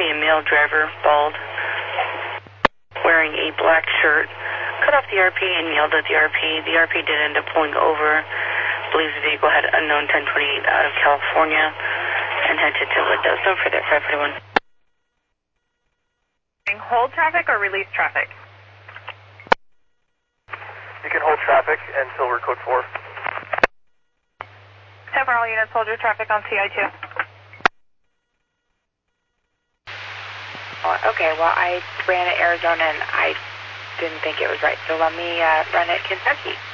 be a male driver, bald, wearing a black shirt, cut off the RP and yelled at the RP. The RP did end up pulling over. Believes the vehicle had unknown 1028 out of California and headed to Ledoso for their 541. Hold traffic or release traffic? You can hold traffic until we're code 4. 10 for all units, hold your traffic on TI2. Okay, well, I ran at Arizona and I didn't think it was right, so let me run at Kentucky.